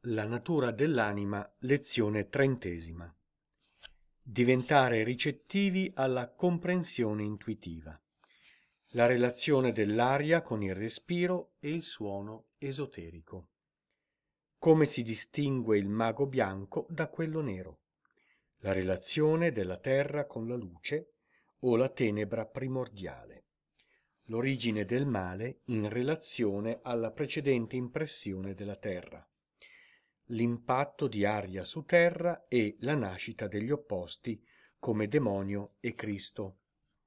La natura dell'anima, lezione 30. Diventare ricettivi alla comprensione intuitiva. La relazione dell'aria con il respiro e il suono esoterico. Come si distingue il mago bianco da quello nero. La relazione della terra con la luce o la tenebra primordiale. L'origine del male in relazione alla precedente impressione della terra. L'impatto di aria su terra e la nascita degli opposti come demonio e Cristo.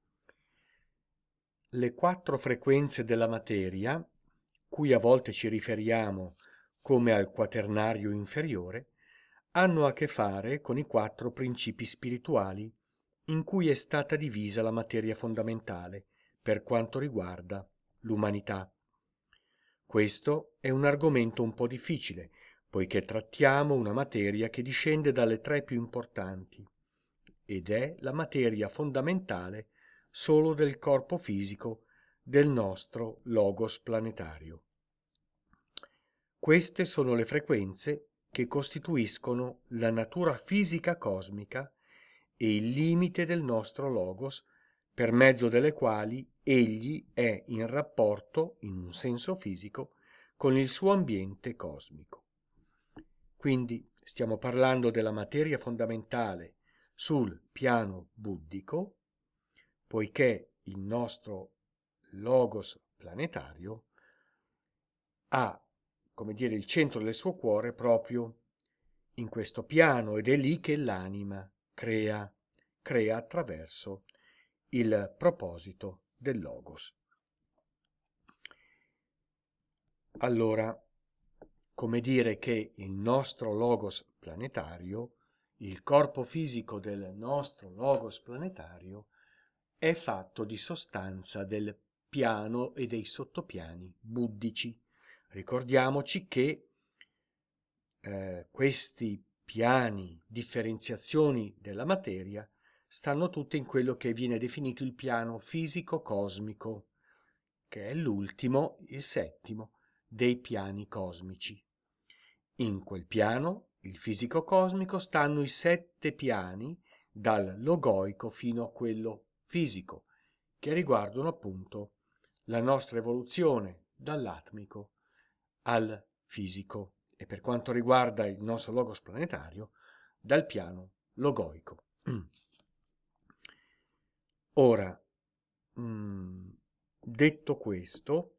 Le 4 frequenze della materia, cui a volte ci riferiamo come al quaternario inferiore, hanno a che fare con i 4 principi spirituali in cui è stata divisa la materia fondamentale per quanto riguarda l'umanità. Questo è un argomento un po' difficile, poiché trattiamo una materia che discende dalle 3 più importanti, ed è la materia fondamentale solo del corpo fisico del nostro logos planetario. Queste sono le frequenze che costituiscono la natura fisica cosmica e il limite del nostro logos, per mezzo delle quali egli è in rapporto, in un senso fisico, con il suo ambiente cosmico. Quindi stiamo parlando della materia fondamentale sul piano buddhico, poiché il nostro logos planetario ha, come dire, il centro del suo cuore proprio in questo piano, ed è lì che l'anima crea attraverso il proposito del logos. Allora, come dire che il nostro logos planetario, il corpo fisico del nostro logos planetario, è fatto di sostanza del piano e dei sottopiani buddici. Ricordiamoci che questi piani, differenziazioni della materia, stanno tutte in quello che viene definito il piano fisico-cosmico, che è l'ultimo, il 7° dei piani cosmici. In quel piano, il fisico-cosmico, stanno i 7 piani, dal logoico fino a quello fisico, che riguardano appunto la nostra evoluzione dall'atmico al fisico, e per quanto riguarda il nostro logos planetario, dal piano logoico. Ora, detto questo,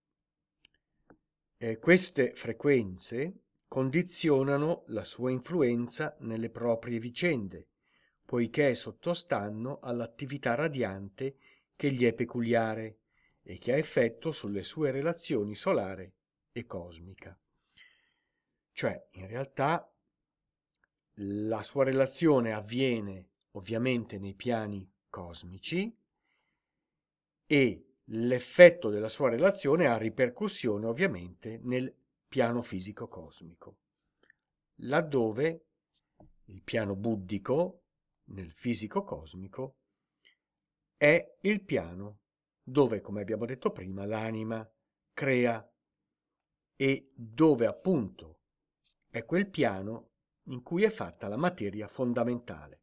queste frequenze condizionano la sua influenza nelle proprie vicende, poiché sottostanno all'attività radiante che gli è peculiare e che ha effetto sulle sue relazioni solare e cosmica. Cioè, in realtà, la sua relazione avviene ovviamente nei piani cosmici e l'effetto della sua relazione ha ripercussione ovviamente nel piano fisico cosmico, laddove il piano buddhico, nel fisico cosmico, è il piano dove, come abbiamo detto prima, l'anima crea e dove appunto è quel piano in cui è fatta la materia fondamentale.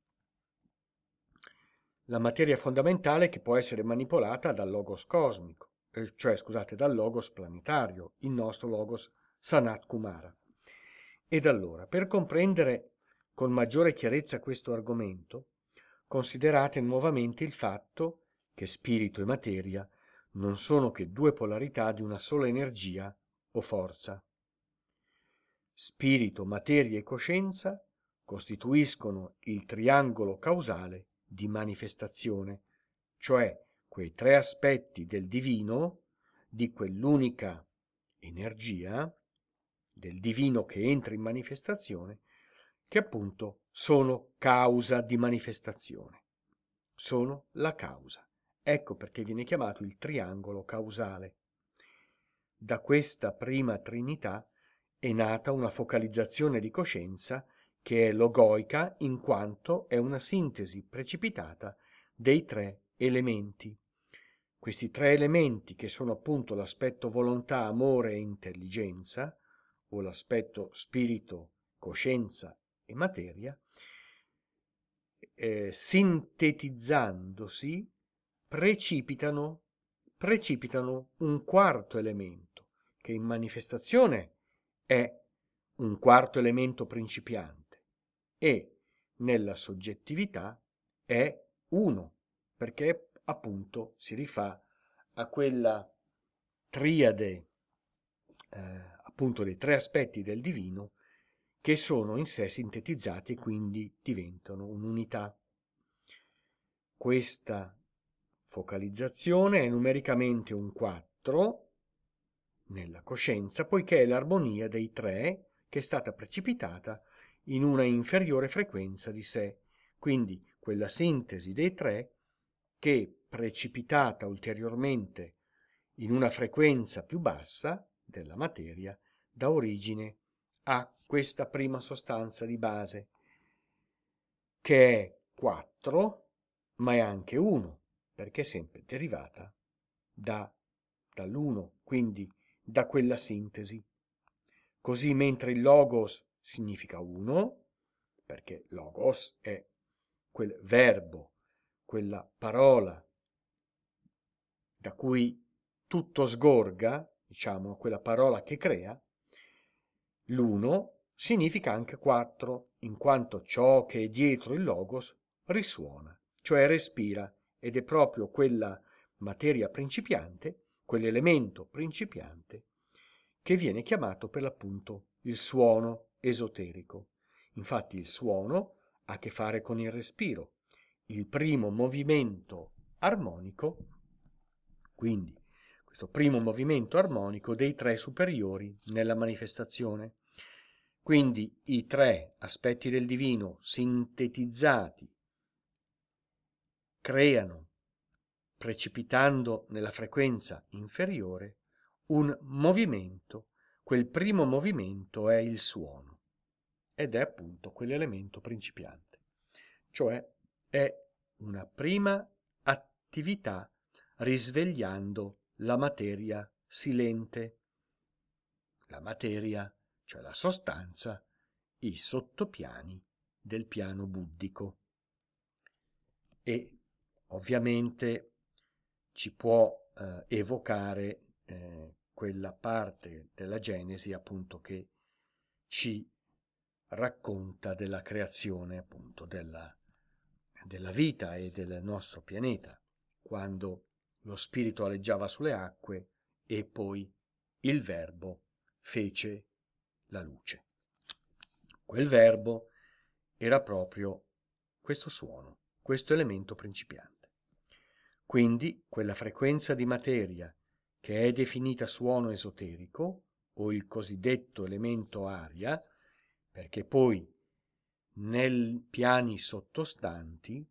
La materia fondamentale che può essere manipolata dal logos cosmico, dal logos planetario, il nostro logos Sanat Kumara. Ed allora, per comprendere con maggiore chiarezza questo argomento, considerate nuovamente il fatto che spirito e materia non sono che 2 polarità di una sola energia o forza. Spirito, materia e coscienza costituiscono il triangolo causale di manifestazione, cioè quei 3 aspetti del divino, di quell'unica energia, del divino che entra in manifestazione, che appunto sono causa di manifestazione. Sono la causa. Ecco perché viene chiamato il triangolo causale. Da questa prima trinità è nata una focalizzazione di coscienza che è logoica in quanto è una sintesi precipitata dei 3 elementi. Questi 3 elementi, che sono appunto l'aspetto volontà, amore e intelligenza, o l'aspetto spirito, coscienza e materia, sintetizzandosi precipitano un quarto elemento, che in manifestazione è un quarto elemento principiante e nella soggettività è uno, perché appunto si rifà a quella triade appunto dei tre aspetti del divino che sono in sé sintetizzati e quindi diventano un'unità. Questa focalizzazione è numericamente un 4 nella coscienza, poiché è l'armonia dei tre che è stata precipitata in una inferiore frequenza di sé, quindi quella sintesi dei tre che, precipitata ulteriormente in una frequenza più bassa della materia, dà origine a questa prima sostanza di base, che è 4, ma è anche 1, perché è sempre derivata dall'1, quindi da quella sintesi. Così mentre il logos significa 1, perché logos è quel verbo, quella parola da cui tutto sgorga, diciamo, quella parola che crea, l'1 significa anche 4, in quanto ciò che è dietro il logos risuona, cioè respira, ed è proprio quella materia principiante, quell'elemento principiante, che viene chiamato per l'appunto il suono esoterico. Infatti il suono ha a che fare con il respiro. Il primo movimento armonico, quindi questo primo movimento armonico dei tre superiori nella manifestazione. Quindi i tre aspetti del divino sintetizzati creano, precipitando nella frequenza inferiore, un movimento. Quel primo movimento è il suono ed è appunto quell'elemento principiante, cioè è una prima attività risvegliando la materia silente, la materia, cioè la sostanza, i sottopiani del piano buddico. E ovviamente ci può evocare quella parte della Genesi appunto che ci racconta della creazione appunto della vita e del nostro pianeta, quando lo spirito aleggiava sulle acque e poi il verbo fece la luce. Quel verbo era proprio questo suono, questo elemento principiante. Quindi quella frequenza di materia che è definita suono esoterico o il cosiddetto elemento aria, perché poi nei piani sottostanti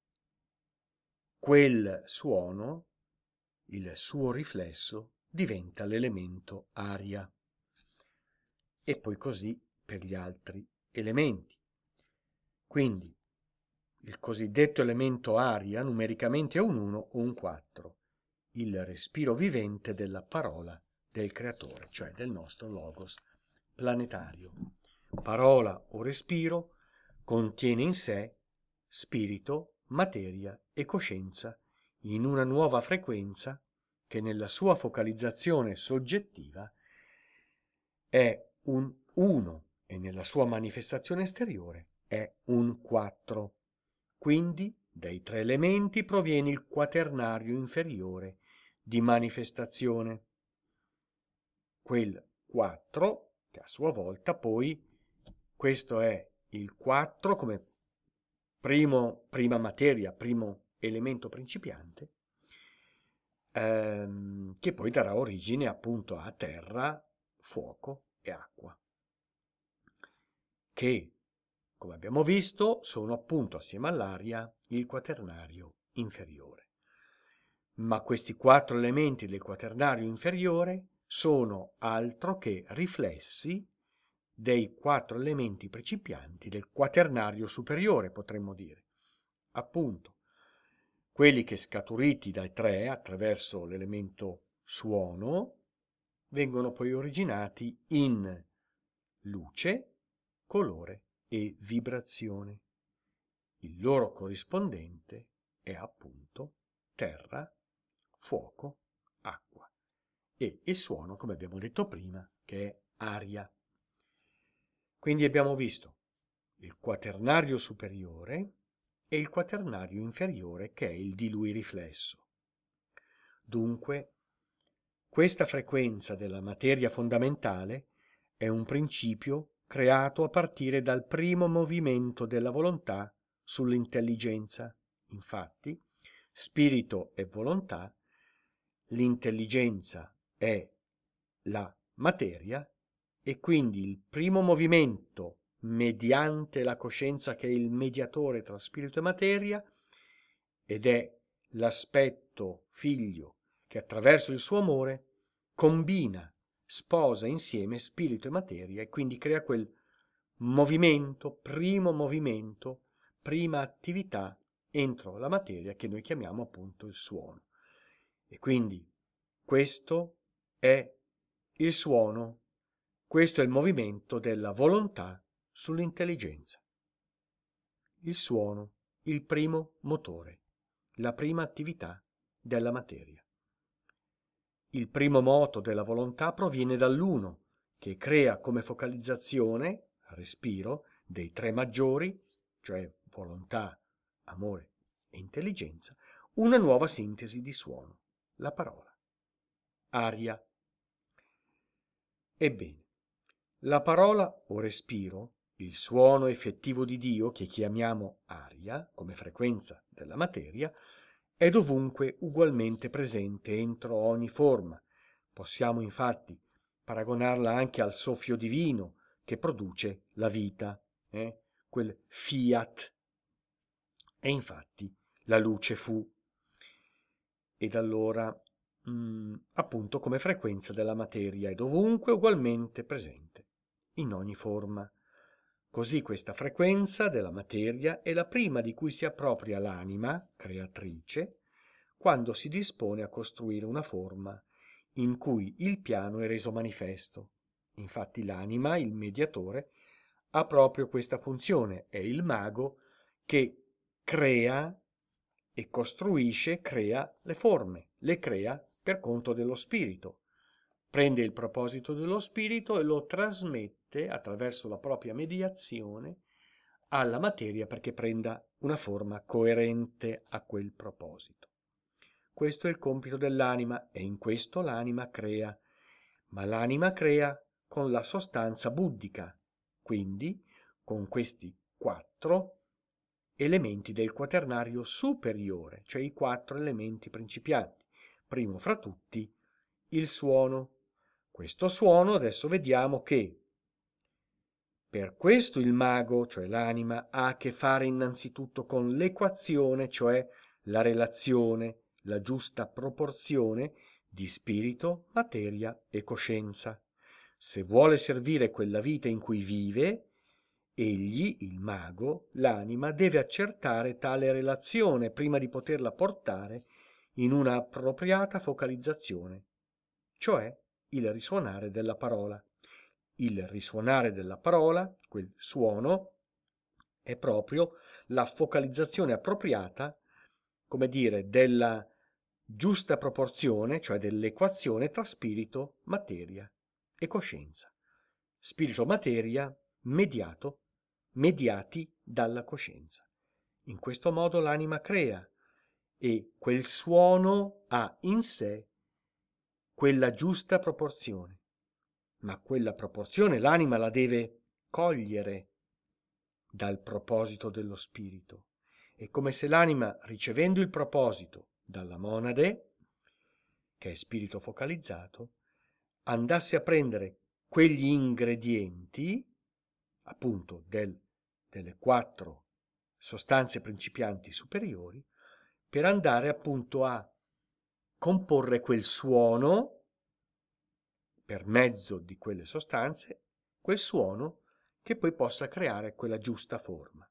quel suono, il suo riflesso, diventa l'elemento aria. E poi così per gli altri elementi. Quindi il cosiddetto elemento aria numericamente è un 1 o un 4, il respiro vivente della parola del creatore, cioè del nostro logos planetario. Parola o respiro contiene in sé spirito, materia e coscienza in una nuova frequenza che nella sua focalizzazione soggettiva è un 1 e nella sua manifestazione esteriore è un 4. Quindi dai tre elementi proviene il quaternario inferiore di manifestazione. Quel 4 che a sua volta poi, questo è il 4 come prima materia, primo elemento principiante, che poi darà origine appunto a terra, fuoco e acqua, che, come abbiamo visto, sono appunto assieme all'aria il quaternario inferiore. Ma questi quattro elementi del quaternario inferiore sono altro che riflessi dei quattro elementi principianti del quaternario superiore, potremmo dire. Appunto, quelli che scaturiti dai tre attraverso l'elemento suono vengono poi originati in luce, colore e vibrazione. Il loro corrispondente è appunto terra, fuoco, acqua e il suono, come abbiamo detto prima, che è aria. Quindi abbiamo visto il quaternario superiore e il quaternario inferiore, che è il di lui riflesso. Dunque, questa frequenza della materia fondamentale è un principio creato a partire dal primo movimento della volontà sull'intelligenza. Infatti, spirito e volontà, l'intelligenza è la materia e quindi il primo movimento mediante la coscienza, che è il mediatore tra spirito e materia, ed è l'aspetto figlio che attraverso il suo amore combina, sposa insieme spirito e materia e quindi crea quel movimento, prima attività entro la materia che noi chiamiamo appunto il suono. E quindi questo è il suono, questo è il movimento della volontà sull'intelligenza. Il suono, il primo motore, la prima attività della materia. Il primo moto della volontà proviene dall'uno, che crea come focalizzazione, respiro, dei tre maggiori, cioè volontà, amore e intelligenza, una nuova sintesi di suono, la parola, aria. Ebbene, la parola o respiro, il suono effettivo di Dio, che chiamiamo aria, come frequenza della materia, è dovunque ugualmente presente entro ogni forma. Possiamo infatti paragonarla anche al soffio divino che produce la vita, quel fiat. E infatti la luce fu. Ed allora, appunto, come frequenza della materia è dovunque ugualmente presente, in ogni forma. Così questa frequenza della materia è la prima di cui si appropria l'anima, creatrice, quando si dispone a costruire una forma in cui il piano è reso manifesto. Infatti l'anima, il mediatore, ha proprio questa funzione, è il mago che crea e costruisce, crea le forme, le crea per conto dello spirito. Prende il proposito dello spirito e lo trasmette attraverso la propria mediazione alla materia perché prenda una forma coerente a quel proposito. Questo è il compito dell'anima e in questo l'anima crea, ma l'anima crea con la sostanza buddhica, quindi con questi 4 elementi del quaternario superiore, cioè i 4 elementi principianti. Primo fra tutti, il suono. Questo suono adesso vediamo che per questo il mago, cioè l'anima, ha a che fare innanzitutto con l'equazione, cioè la relazione, la giusta proporzione di spirito, materia e coscienza. Se vuole servire quella vita in cui vive, egli, il mago, l'anima, deve accertare tale relazione prima di poterla portare in una appropriata focalizzazione, cioè il risuonare della parola. Il risuonare della parola, quel suono, è proprio la focalizzazione appropriata, come dire, della giusta proporzione, cioè dell'equazione tra spirito, materia e coscienza. Spirito-materia mediati dalla coscienza. In questo modo l'anima crea e quel suono ha in sé quella giusta proporzione. Ma quella proporzione l'anima la deve cogliere dal proposito dello spirito. È come se l'anima, ricevendo il proposito dalla monade, che è spirito focalizzato, andasse a prendere quegli ingredienti, appunto delle 4 sostanze principianti superiori, per andare appunto a comporre quel suono per mezzo di quelle sostanze, quel suono che poi possa creare quella giusta forma.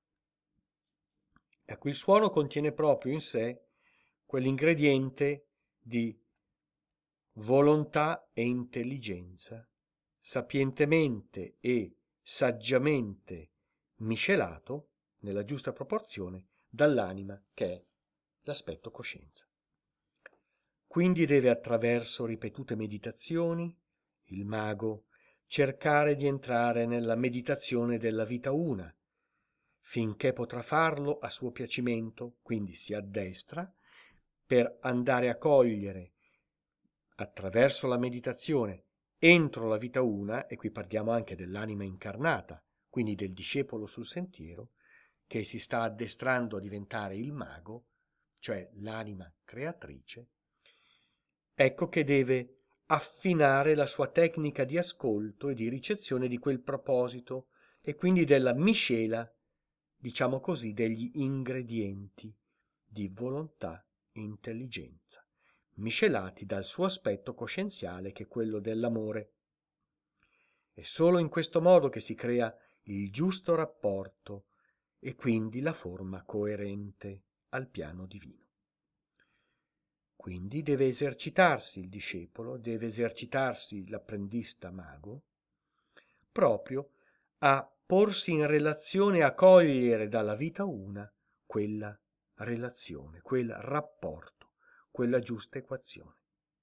Ecco, il suono contiene proprio in sé quell'ingrediente di volontà e intelligenza, sapientemente e saggiamente miscelato nella giusta proporzione dall'anima che è l'aspetto coscienza. Quindi deve, attraverso ripetute meditazioni, il mago cercare di entrare nella meditazione della vita una, finché potrà farlo a suo piacimento, quindi si addestra per andare a cogliere attraverso la meditazione entro la vita una, e qui parliamo anche dell'anima incarnata, quindi del discepolo sul sentiero, che si sta addestrando a diventare il mago, cioè l'anima creatrice. Ecco che deve affinare la sua tecnica di ascolto e di ricezione di quel proposito, e quindi della miscela, diciamo così, degli ingredienti di volontà e intelligenza, miscelati dal suo aspetto coscienziale, che è quello dell'amore. È solo in questo modo che si crea il giusto rapporto e quindi la forma coerente al piano divino. Quindi deve esercitarsi il discepolo, deve esercitarsi l'apprendista mago, proprio a porsi in relazione, a cogliere dalla vita una quella relazione, quel rapporto, quella giusta equazione.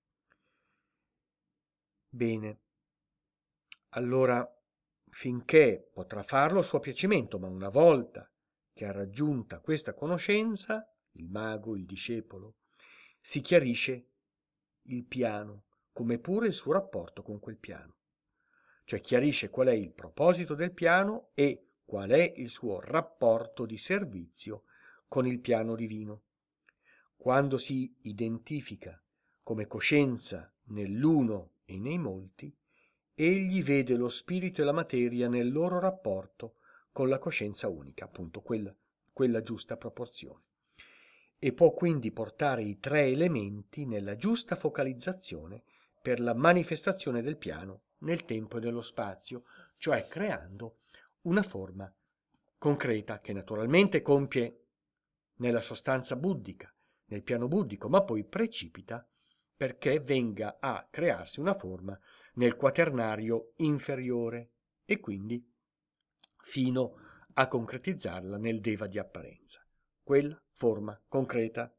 Bene, allora finché potrà farlo a suo piacimento, ma una volta che ha raggiunta questa conoscenza, il mago, il discepolo, si chiarisce il piano, come pure il suo rapporto con quel piano. Cioè chiarisce qual è il proposito del piano e qual è il suo rapporto di servizio con il piano divino. Quando si identifica come coscienza nell'uno e nei molti, egli vede lo spirito e la materia nel loro rapporto con la coscienza unica, appunto quella giusta proporzione, e può quindi portare i tre elementi nella giusta focalizzazione per la manifestazione del piano nel tempo e nello spazio, cioè creando una forma concreta che naturalmente compie nella sostanza buddhica, nel piano buddhico, ma poi precipita perché venga a crearsi una forma nel quaternario inferiore e quindi fino a concretizzarla nel deva di apparenza, quella forma concreta.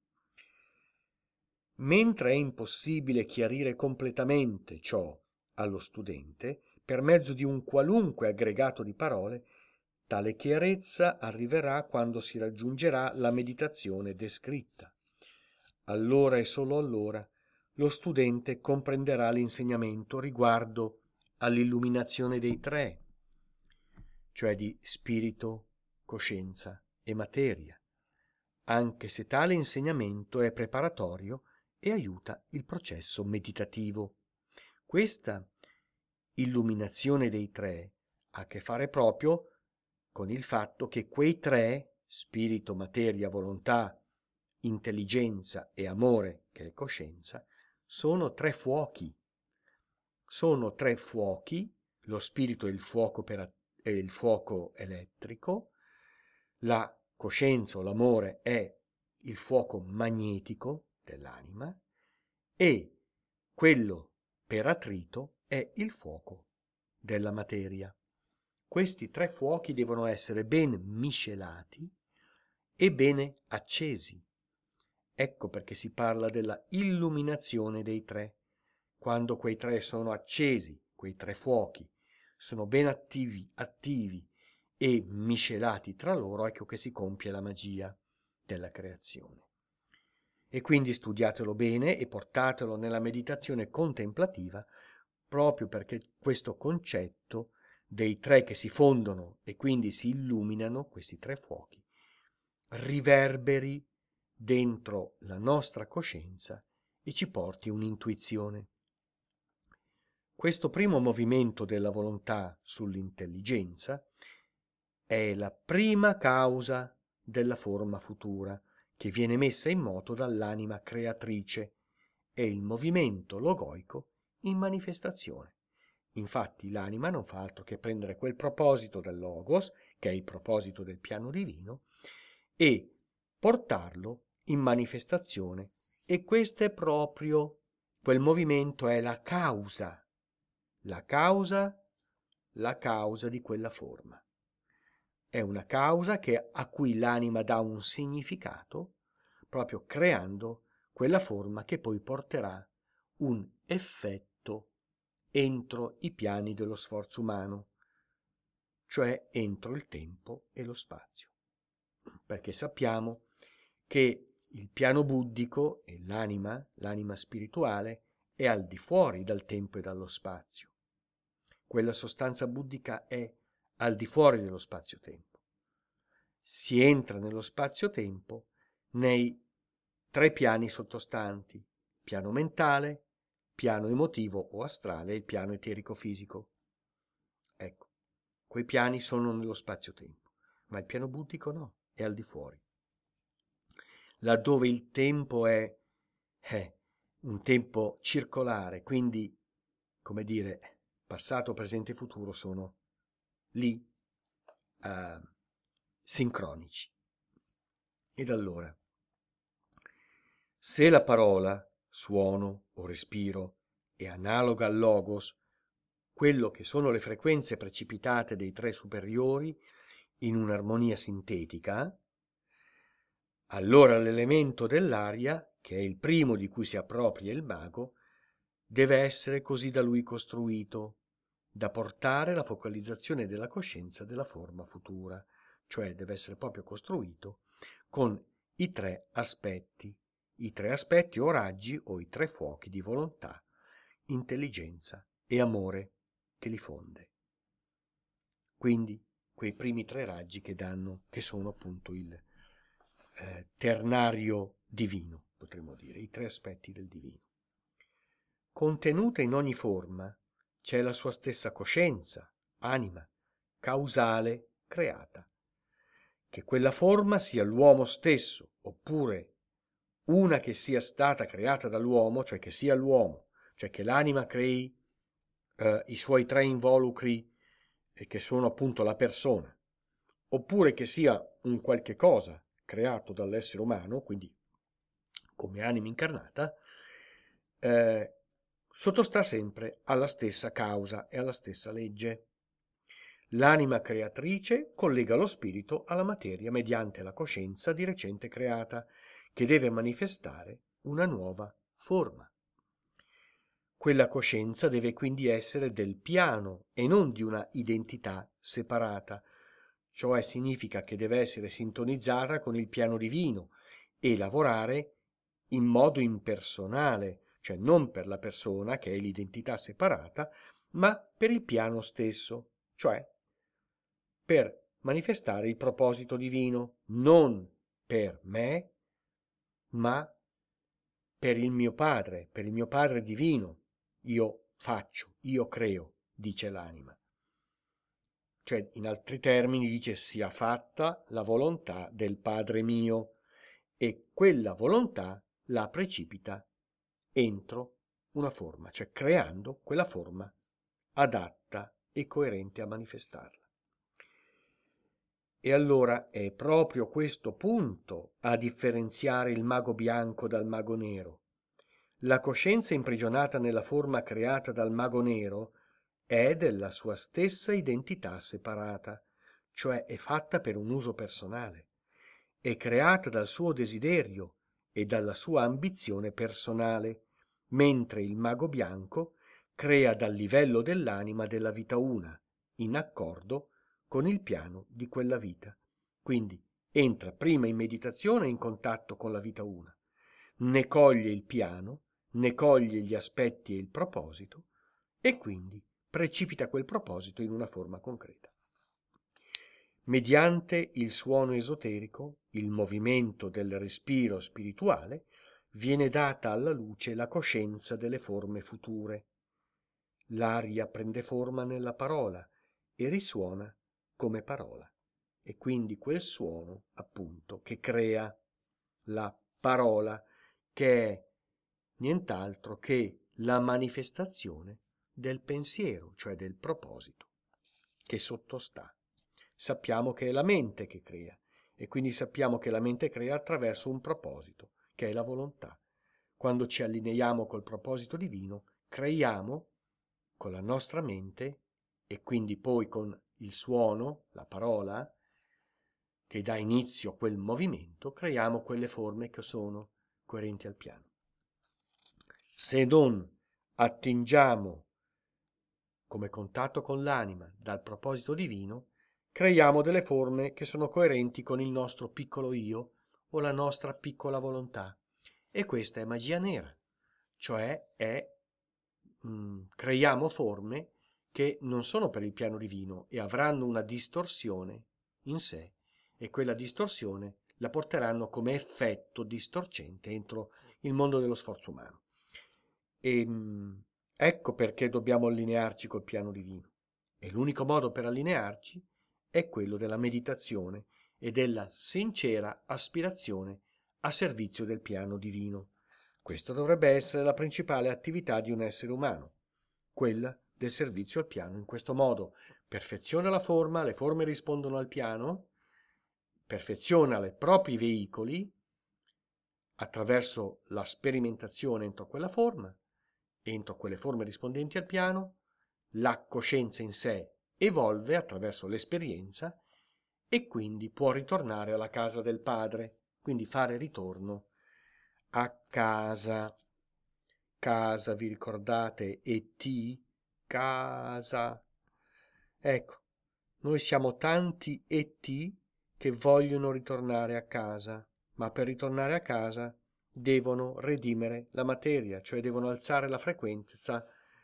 Mentre è impossibile chiarire completamente ciò allo studente per mezzo di un qualunque aggregato di parole, tale chiarezza arriverà quando si raggiungerà la meditazione descritta. Allora e solo allora lo studente comprenderà l'insegnamento riguardo all'illuminazione dei tre, cioè di spirito, coscienza e materia, anche se tale insegnamento è preparatorio e aiuta il processo meditativo. Questa illuminazione dei tre ha a che fare proprio con il fatto che quei tre, spirito, materia, volontà, intelligenza e amore, che è coscienza, sono tre fuochi. Sono tre fuochi, lo spirito è il fuoco, è il fuoco elettrico, la coscienza o l'amore è il fuoco magnetico dell'anima e quello per attrito è il fuoco della materia. Questi tre fuochi devono essere ben miscelati e bene accesi. Ecco perché si parla della illuminazione dei tre. Quando quei tre sono accesi, quei tre fuochi sono ben attivi e miscelati tra loro, ecco che si compie la magia della creazione. E quindi studiatelo bene e portatelo nella meditazione contemplativa, proprio perché questo concetto dei tre che si fondono e quindi si illuminano, questi tre fuochi, riverberi dentro la nostra coscienza e ci porti un'intuizione. Questo primo movimento della volontà sull'intelligenza è la prima causa della forma futura che viene messa in moto dall'anima creatrice, è il movimento logoico in manifestazione. Infatti l'anima non fa altro che prendere quel proposito del logos, che è il proposito del piano divino, e portarlo in manifestazione, e questo è proprio quel movimento, è la causa, la causa di quella forma. È una causa a cui l'anima dà un significato, proprio creando quella forma che poi porterà un effetto entro i piani dello sforzo umano, cioè entro il tempo e lo spazio. Perché sappiamo che il piano buddico e l'anima spirituale, è al di fuori dal tempo e dallo spazio. Quella sostanza buddica è al di fuori dello spazio-tempo. Si entra nello spazio-tempo nei 3 piani sottostanti: piano mentale, piano emotivo o astrale e il piano eterico-fisico. Ecco, quei piani sono nello spazio-tempo, ma il piano buddico no, è al di fuori. Laddove il tempo è un tempo circolare, quindi, come dire, passato, presente e futuro sono lì sincronici. Ed allora, se la parola, suono o respiro è analoga al logos, quello che sono le frequenze precipitate dei 3 superiori in un'armonia sintetica, allora l'elemento dell'aria, che è il primo di cui si appropria il mago, deve essere così da lui costruito, da portare la focalizzazione della coscienza della forma futura, cioè deve essere proprio costruito con i 3 aspetti o raggi o i 3 fuochi di volontà, intelligenza e amore che li fonde. Quindi quei primi 3 raggi che sono appunto il ternario divino, potremmo dire, i 3 aspetti del divino. Contenuta in ogni forma c'è la sua stessa coscienza, anima, causale, creata. Che quella forma sia l'uomo stesso, oppure una che sia stata creata dall'uomo, cioè che sia l'uomo, cioè che l'anima crei i suoi 3 involucri, che sono appunto la persona, oppure che sia un qualche cosa creato dall'essere umano, quindi come anima incarnata, sottostà sempre alla stessa causa e alla stessa legge. L'anima creatrice collega lo spirito alla materia mediante la coscienza di recente creata, che deve manifestare una nuova forma. Quella coscienza deve quindi essere del piano e non di una identità separata, cioè significa che deve essere sintonizzata con il piano divino e lavorare in modo impersonale, cioè non per la persona, che è l'identità separata, ma per il piano stesso, cioè per manifestare il proposito divino, non per me, ma per il mio Padre divino. Io faccio, io creo, dice l'anima. Cioè, in altri termini, dice: sia fatta la volontà del Padre mio, e quella volontà la precipita entro una forma, cioè creando quella forma adatta e coerente a manifestarla. E allora è proprio questo punto a differenziare il mago bianco dal mago nero. La coscienza imprigionata nella forma creata dal mago nero è della sua stessa identità separata, cioè è fatta per un uso personale, è creata dal suo desiderio e dalla sua ambizione personale, mentre il mago bianco crea dal livello dell'anima della vita una, in accordo con il piano di quella vita. Quindi entra prima in meditazione e in contatto con la vita una, ne coglie il piano, ne coglie gli aspetti e il proposito, e quindi precipita quel proposito in una forma concreta. Mediante il suono esoterico, il movimento del respiro spirituale, viene data alla luce la coscienza delle forme future. L'aria prende forma nella parola e risuona come parola. E quindi quel suono, appunto, che crea la parola, che è nient'altro che la manifestazione del pensiero, cioè del proposito, che sottostà. Sappiamo che è la mente che crea, e quindi sappiamo che la mente crea attraverso un proposito, che è la volontà. Quando ci allineiamo col proposito divino, creiamo con la nostra mente e quindi poi con il suono, la parola, che dà inizio a quel movimento, creiamo quelle forme che sono coerenti al piano. Se non attingiamo come contatto con l'anima dal proposito divino, creiamo delle forme che sono coerenti con il nostro piccolo io o la nostra piccola volontà. E questa è magia nera, cioè creiamo forme che non sono per il piano divino e avranno una distorsione in sé, e quella distorsione la porteranno come effetto distorcente entro il mondo dello sforzo umano. E ecco perché dobbiamo allinearci col piano divino. E l'unico modo per allinearci è quello della meditazione e della sincera aspirazione a servizio del piano divino. Questa dovrebbe essere la principale attività di un essere umano, quella del servizio al piano. In questo modo perfeziona la forma, le forme rispondono al piano, perfeziona i propri veicoli attraverso la sperimentazione entro quella forma, entro quelle forme rispondenti al piano, la coscienza in sé evolve attraverso l'esperienza e quindi può ritornare alla casa del Padre, quindi fare ritorno a casa. Casa, vi ricordate? E.T. Casa. Ecco, noi siamo tanti E.T. che vogliono ritornare a casa, ma per ritornare a casa devono redimere la materia, cioè devono alzare la frequenza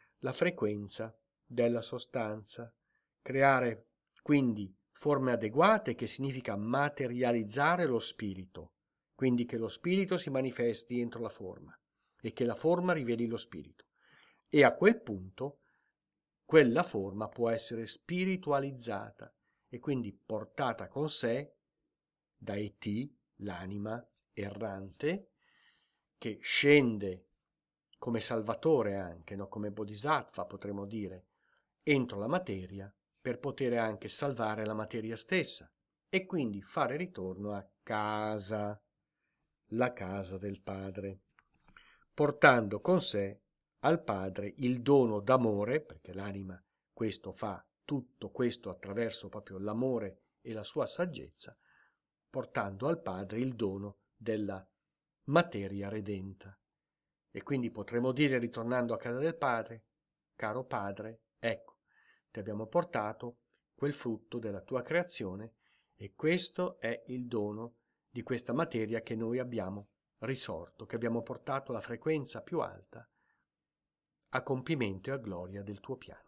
della sostanza, creare quindi forme adeguate, che significa materializzare lo spirito, quindi che lo spirito si manifesti entro la forma e che la forma riveli lo spirito. E a quel punto quella forma può essere spiritualizzata e quindi portata con sé da E.T., l'anima errante, che scende come salvatore anche, no? Come bodhisattva potremmo dire, entro la materia per poter anche salvare la materia stessa e quindi fare ritorno a casa, la casa del Padre, portando con sé al Padre il dono d'amore, perché l'anima questo fa, tutto questo attraverso proprio l'amore e la sua saggezza, portando al Padre il dono della materia redenta. E quindi potremo dire, ritornando a casa del Padre: caro Padre, ecco, ti abbiamo portato quel frutto della tua creazione e questo è il dono di questa materia che noi abbiamo risorto, che abbiamo portato alla frequenza più alta, a compimento e a gloria del tuo piano.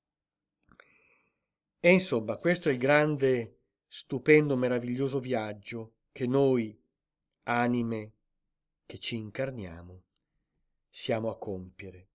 E insomma, questo è il grande, stupendo, meraviglioso viaggio che noi, anime che ci incarniamo, siamo a compiere.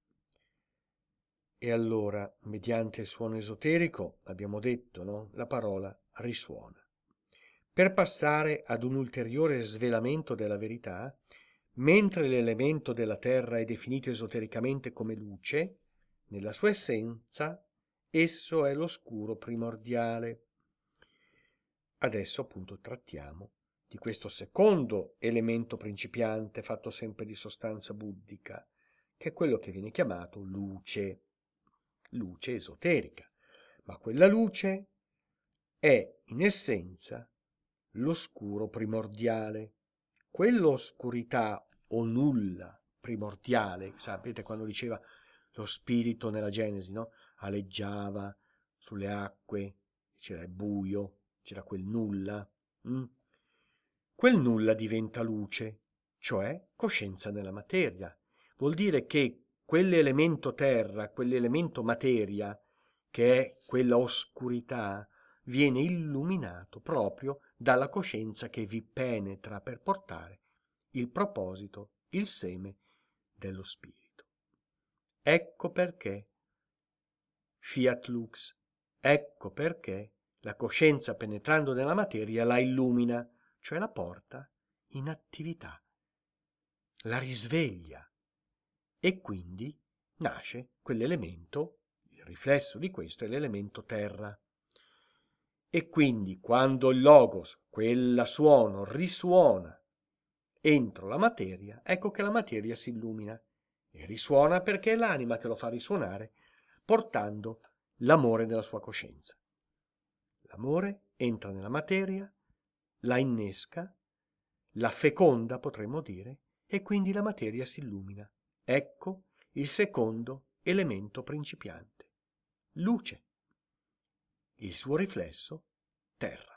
E allora, mediante il suono esoterico, abbiamo detto, no? La parola risuona. Per passare ad un ulteriore svelamento della verità, mentre l'elemento della terra è definito esotericamente come luce, nella sua essenza esso è l'oscuro primordiale. Adesso appunto trattiamo di questo secondo elemento principiante fatto sempre di sostanza buddhica, che è quello che viene chiamato luce esoterica. Ma quella luce è in essenza l'oscuro primordiale, quell'oscurità o nulla primordiale. Sapete quando diceva lo spirito nella Genesi, no? Aleggiava sulle acque, c'era il buio, c'era quel nulla. Quel nulla diventa luce, cioè coscienza nella materia. Vuol dire che quell'elemento terra, quell'elemento materia, che è quella oscurità, viene illuminato proprio dalla coscienza che vi penetra per portare il proposito, il seme dello spirito. Ecco perché Fiat Lux, ecco perché la coscienza penetrando nella materia la illumina, cioè la porta in attività, la risveglia e quindi nasce quell'elemento, il riflesso di questo è l'elemento terra. E quindi quando il logos, quella suono, risuona entro la materia, ecco che la materia si illumina e risuona perché è l'anima che lo fa risuonare, portando l'amore nella sua coscienza. L'amore entra nella materia, la innesca, la feconda, potremmo dire, e quindi la materia si illumina. Ecco il secondo elemento principiante. Luce. Il suo riflesso, terra.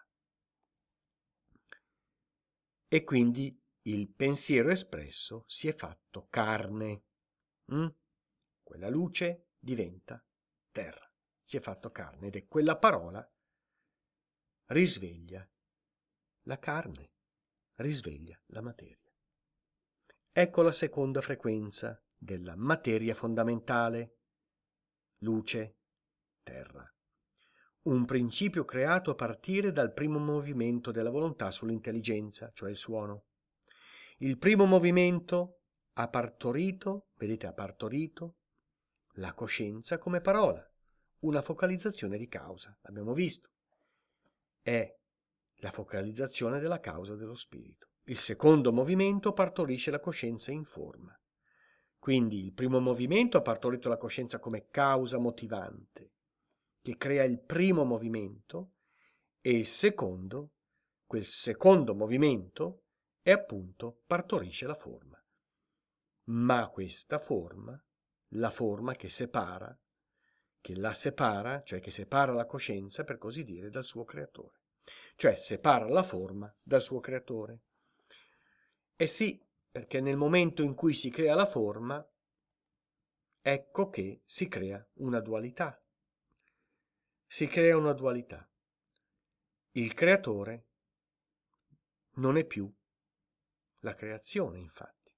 E quindi il pensiero espresso si è fatto carne. Quella luce diventa terra. Si è fatto carne ed è quella parola risveglia la carne, risveglia la materia. Ecco la seconda frequenza della materia fondamentale. Luce, terra. Un principio creato a partire dal primo movimento della volontà sull'intelligenza, cioè il suono. Il primo movimento ha partorito, vedete, ha partorito la coscienza come parola, una focalizzazione di causa, l'abbiamo visto. È la focalizzazione della causa dello spirito. Il secondo movimento partorisce la coscienza in forma. Quindi il primo movimento ha partorito la coscienza come causa motivante, che crea il primo movimento, e il secondo, quel secondo movimento, è appunto partorisce la forma. Ma questa forma, la forma che separa, che la separa, cioè che separa la coscienza, per così dire, dal suo creatore. Cioè separa la forma dal suo creatore. E sì, perché nel momento in cui si crea la forma, ecco che si crea una dualità. Si crea una dualità. Il creatore non è più la creazione, infatti.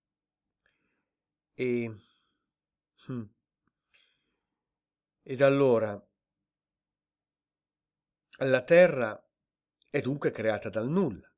Ed allora la terra è dunque creata dal nulla.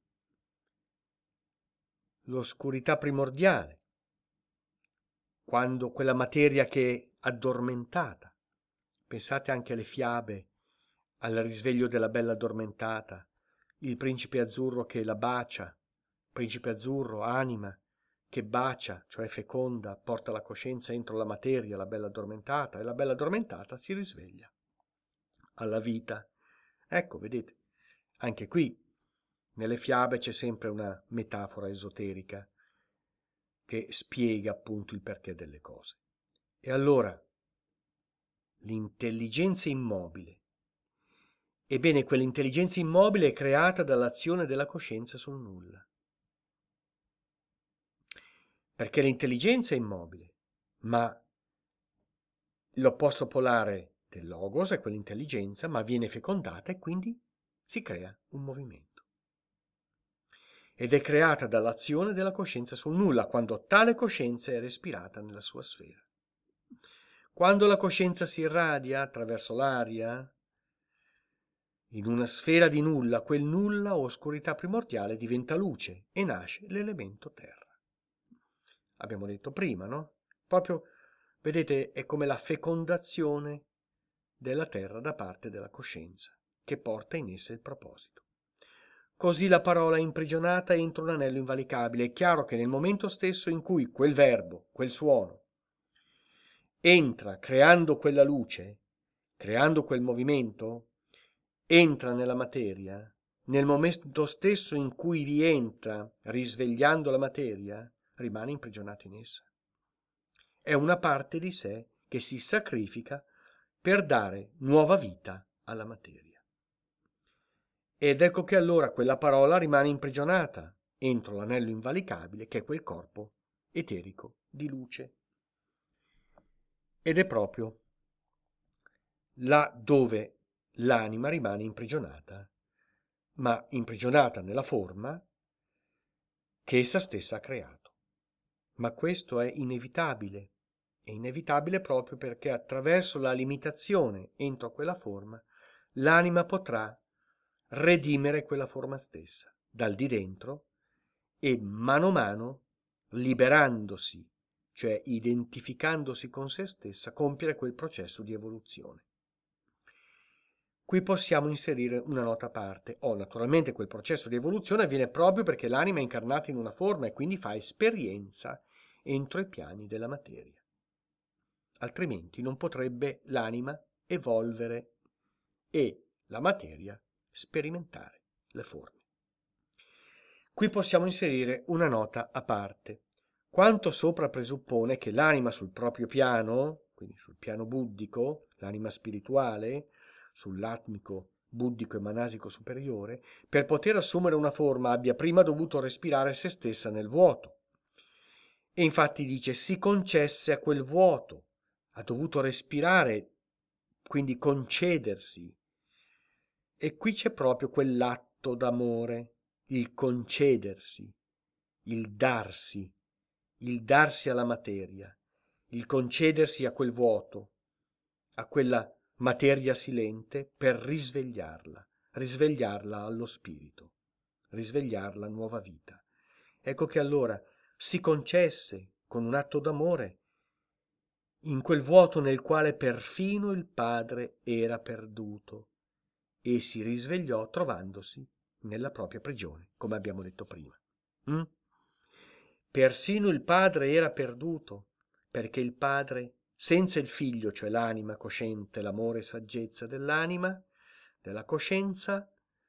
L'oscurità primordiale, quando quella materia che è addormentata, pensate anche alle fiabe, al risveglio della bella addormentata, il principe azzurro che la bacia, principe azzurro, anima, che bacia, cioè feconda, porta la coscienza entro la materia, la bella addormentata, e la bella addormentata si risveglia alla vita. Ecco, vedete, anche qui nelle fiabe c'è sempre una metafora esoterica che spiega appunto il perché delle cose. E allora l'intelligenza immobile. Ebbene, quell'intelligenza immobile è creata dall'azione della coscienza sul nulla. Perché l'intelligenza è immobile, ma l'opposto polare del logos è quell'intelligenza, ma viene fecondata e quindi si crea un movimento. Ed è creata dall'azione della coscienza sul nulla, quando tale coscienza è respirata nella sua sfera. Quando la coscienza si irradia attraverso l'aria, in una sfera di nulla, quel nulla o oscurità primordiale diventa luce e nasce l'elemento terra. Abbiamo detto prima, no? Proprio, vedete, è come la fecondazione della terra da parte della coscienza, che porta in essa il proposito. Così la parola è imprigionata entro un anello invalicabile. È chiaro che nel momento stesso in cui quel verbo, quel suono, entra creando quella luce, creando quel movimento, entra nella materia, nel momento stesso in cui rientra risvegliando la materia, rimane imprigionato in essa. È una parte di sé che si sacrifica per dare nuova vita alla materia. Ed ecco che allora quella parola rimane imprigionata entro l'anello invalicabile che è quel corpo eterico di luce. Ed è proprio là dove l'anima rimane imprigionata, ma imprigionata nella forma che essa stessa ha creato. Ma questo è inevitabile proprio perché attraverso la limitazione entro quella forma l'anima potrà redimere quella forma stessa dal di dentro e mano liberandosi, cioè identificandosi con se stessa, compiere quel processo di evoluzione. Qui possiamo inserire una nota a parte. Naturalmente quel processo di evoluzione avviene proprio perché l'anima è incarnata in una forma e quindi fa esperienza entro i piani della materia. Altrimenti non potrebbe l'anima evolvere e la materia sperimentare le forme. Qui possiamo inserire una nota a parte. Quanto sopra presuppone che l'anima sul proprio piano, quindi sul piano buddico, l'anima spirituale, sull'atmico, buddico e manasico superiore, per poter assumere una forma abbia prima dovuto respirare se stessa nel vuoto. E infatti dice si concesse a quel vuoto, ha dovuto respirare, quindi concedersi. E qui c'è proprio quell'atto d'amore, il concedersi, il darsi alla materia, il concedersi a quel vuoto, a quella materia silente per risvegliarla allo spirito, risvegliarla a nuova vita. Ecco che allora si concesse con un atto d'amore in quel vuoto nel quale perfino il padre era perduto e si risvegliò trovandosi nella propria prigione, come abbiamo detto prima. Persino il padre era perduto, perché il padre, senza il figlio, cioè l'anima cosciente, l'amore e saggezza dell'anima, della coscienza,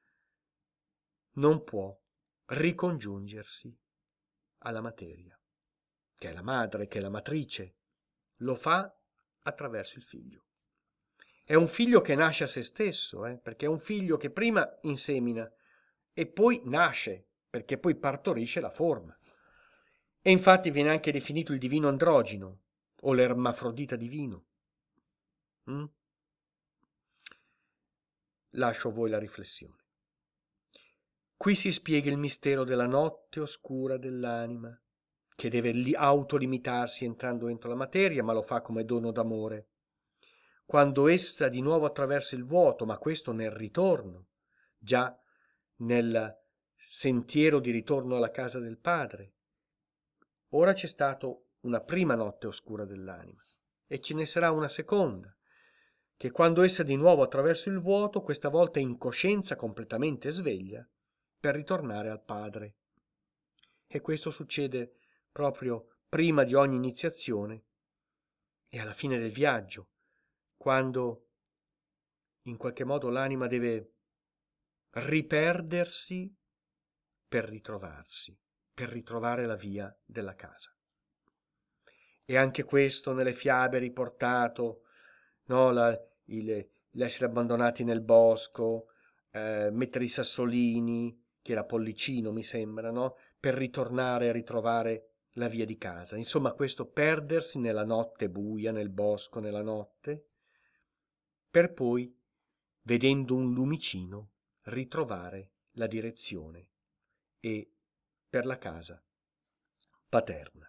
non può ricongiungersi alla materia, che è la madre, che è la matrice. Lo fa attraverso il figlio. È un figlio che nasce a se stesso, perché è un figlio che prima insemina e poi nasce, perché poi partorisce la forma. E infatti viene anche definito il divino androgino o l'ermafrodita divino. Lascio a voi la riflessione. Qui si spiega il mistero della notte oscura dell'anima, che deve autolimitarsi entrando dentro la materia, ma lo fa come dono d'amore. Quando essa di nuovo attraversa il vuoto, ma questo nel ritorno, già nel sentiero di ritorno alla casa del Padre. Ora c'è stata una prima notte oscura dell'anima e ce ne sarà una seconda, che quando essa di nuovo attraversa il vuoto, questa volta in coscienza completamente sveglia, per ritornare al Padre. E questo succede proprio prima di ogni iniziazione e alla fine del viaggio, quando in qualche modo l'anima deve riperdersi per ritrovarsi, per ritrovare la via della casa. E anche questo nelle fiabe riportato, no? L'essere abbandonati nel bosco, mettere i sassolini, che era Pollicino mi sembra, no? Per ritornare a ritrovare la via di casa. Insomma, questo perdersi nella notte buia, nel bosco, nella notte, per poi, vedendo un lumicino, ritrovare la direzione e per la casa paterna.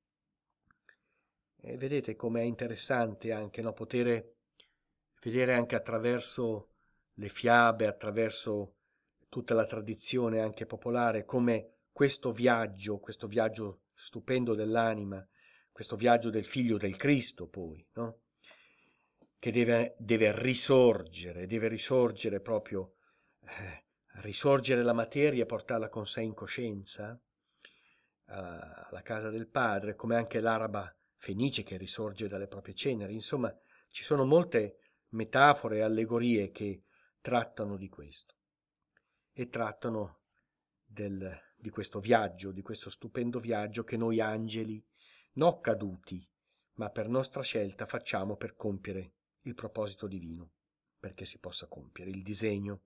E vedete com'è interessante anche, no? Poter vedere anche attraverso le fiabe, attraverso tutta la tradizione anche popolare, come questo viaggio stupendo dell'anima, questo viaggio del figlio del Cristo poi, no? Che deve risorgere proprio, risorgere la materia e portarla con sé in coscienza, alla casa del Padre, come anche l'araba fenice che risorge dalle proprie ceneri. Insomma, ci sono molte metafore e allegorie che trattano di questo e trattano di questo viaggio, di questo stupendo viaggio che noi angeli, non caduti, ma per nostra scelta facciamo per compiere il proposito divino, perché si possa compiere il disegno.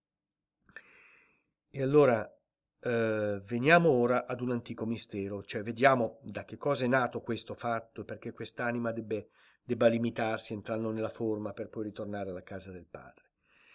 E allora veniamo ora ad un antico mistero, cioè vediamo da che cosa è nato questo fatto, perché quest'anima debba limitarsi entrando nella forma per poi ritornare alla casa del Padre.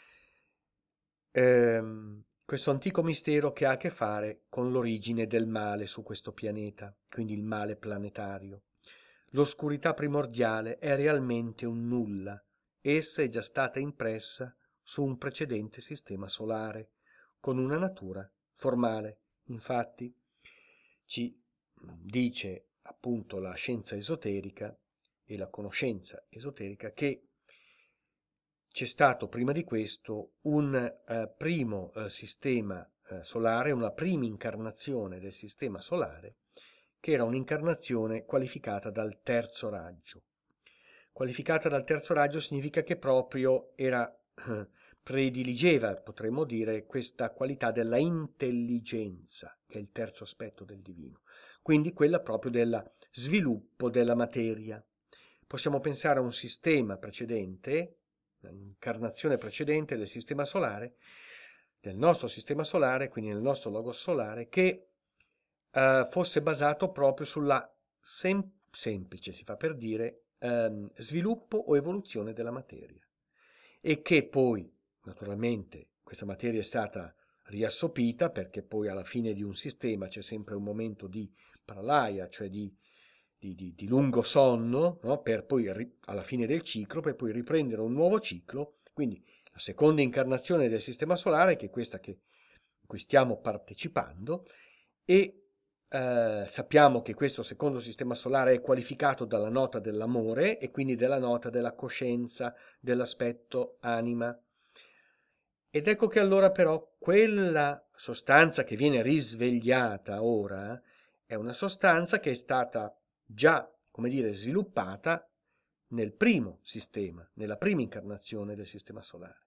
Questo antico mistero che ha a che fare con l'origine del male su questo pianeta, quindi il male planetario. L'oscurità primordiale è realmente un nulla, essa è già stata impressa su un precedente sistema solare, con una natura formale. Infatti, ci dice appunto la scienza esoterica e la conoscenza esoterica che c'è stato prima di questo un primo sistema solare, una prima incarnazione del sistema solare, che era un'incarnazione qualificata dal terzo raggio. qualificata dal terzo raggio significa che proprio prediligeva, potremmo dire, questa qualità della intelligenza, che è il terzo aspetto del divino, quindi quella proprio del sviluppo della materia. Possiamo pensare a un sistema precedente, un'incarnazione precedente del sistema solare, del nostro sistema solare, quindi nel nostro logos solare, che fosse basato proprio sulla semplice, si fa per dire, sviluppo o evoluzione della materia, e che poi, naturalmente, questa materia è stata riassopita, perché poi alla fine di un sistema c'è sempre un momento di pralaya, cioè di lungo sonno, no? Per poi alla fine del ciclo, per poi riprendere un nuovo ciclo. Quindi la seconda incarnazione del sistema solare, che è questa in cui stiamo partecipando, e sappiamo che questo secondo sistema solare è qualificato dalla nota dell'amore e quindi dalla nota della coscienza, dell'aspetto anima. Ed ecco che allora però quella sostanza che viene risvegliata ora è una sostanza che è stata già, come dire, sviluppata nel primo sistema, nella prima incarnazione del sistema solare.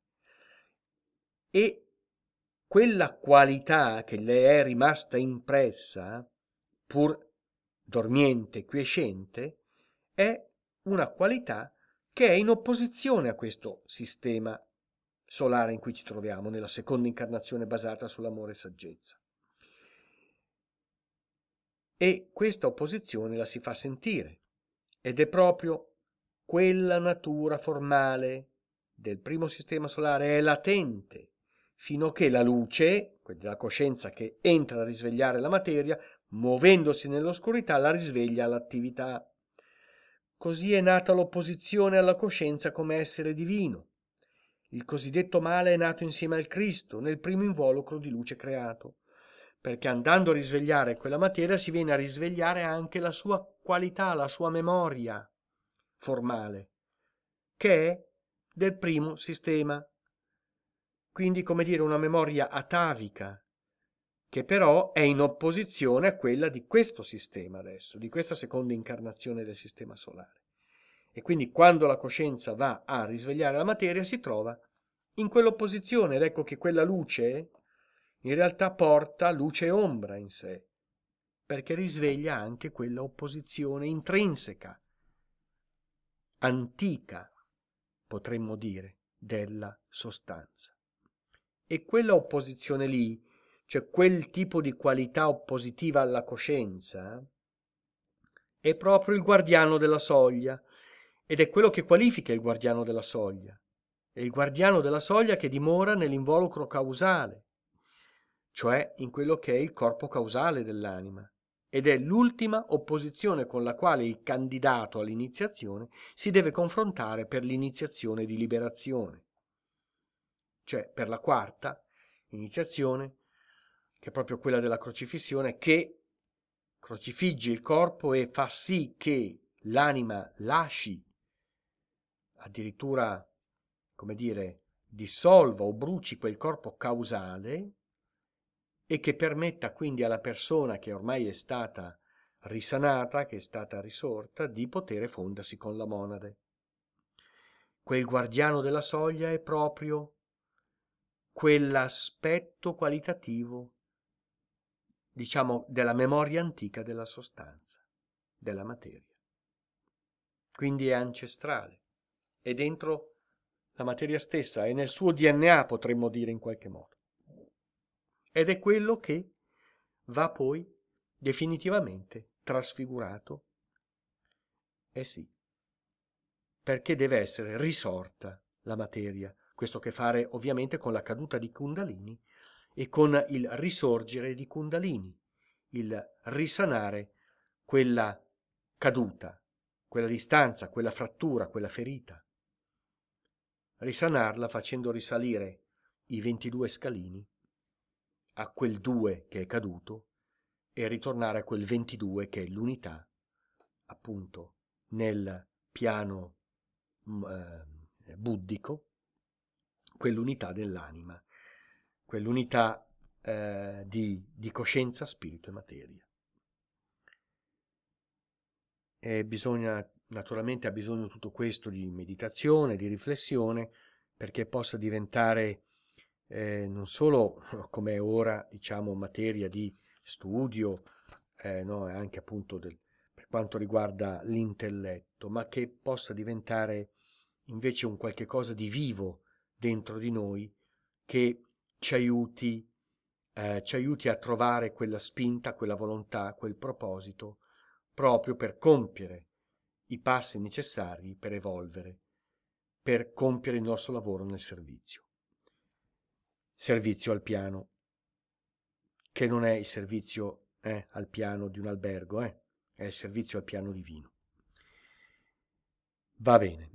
E quella qualità che le è rimasta impressa, pur dormiente, quiescente, è una qualità che è in opposizione a questo sistema solare in cui ci troviamo, nella seconda incarnazione basata sull'amore e saggezza. E questa opposizione la si fa sentire, ed è proprio quella natura formale del primo sistema solare è latente, fino a che la luce, della coscienza che entra a risvegliare la materia, muovendosi nell'oscurità, la risveglia all'attività. Così è nata l'opposizione alla coscienza come essere divino. Il cosiddetto male è nato insieme al Cristo, nel primo involucro di luce creato, perché andando a risvegliare quella materia si viene a risvegliare anche la sua qualità, la sua memoria formale, che è del primo sistema. Quindi, come dire, una memoria atavica, che però è in opposizione a quella di questo sistema adesso, di questa seconda incarnazione del sistema solare. E quindi quando la coscienza va a risvegliare la materia si trova in quell'opposizione, ed ecco che quella luce in realtà porta luce e ombra in sé, perché risveglia anche quella opposizione intrinseca, antica, potremmo dire, della sostanza. E quella opposizione lì, cioè quel tipo di qualità oppositiva alla coscienza, è proprio il guardiano della soglia, ed è quello che qualifica il guardiano della soglia. È il guardiano della soglia che dimora nell'involucro causale, cioè in quello che è il corpo causale dell'anima, ed è l'ultima opposizione con la quale il candidato all'iniziazione si deve confrontare per l'iniziazione di liberazione, cioè per la quarta iniziazione, che è proprio quella della crocifissione, che crocifigge il corpo e fa sì che l'anima lasci, addirittura, come dire, dissolva o bruci quel corpo causale, e che permetta quindi alla persona che ormai è stata risanata, che è stata risorta, di poter fondersi con la monade. Quel guardiano della soglia è proprio quell'aspetto qualitativo, diciamo, della memoria antica della sostanza, della materia. Quindi è ancestrale, è dentro la materia stessa, è nel suo DNA, potremmo dire in qualche modo. Ed è quello che va poi definitivamente trasfigurato. Sì, perché deve essere risorta la materia. Questo che fare ovviamente con la caduta di Kundalini e con il risorgere di Kundalini, il risanare quella caduta, quella distanza, quella frattura, quella ferita. Risanarla facendo risalire i 22 scalini a quel 2 che è caduto e ritornare a quel 22 che è l'unità, appunto, nel piano buddico, quell'unità dell'anima, quell'unità di coscienza, spirito e materia. E bisogna Naturalmente ha bisogno tutto questo di meditazione, di riflessione, perché possa diventare non solo come è ora, diciamo, materia di studio, no, e anche appunto per quanto riguarda l'intelletto, ma che possa diventare invece un qualche cosa di vivo dentro di noi che ci aiuti a trovare quella spinta, quella volontà, quel proposito proprio per compiere i passi necessari per evolvere, per compiere il nostro lavoro nel servizio. Servizio al piano, che non è il servizio al piano di un albergo, è il servizio al piano divino. Va bene,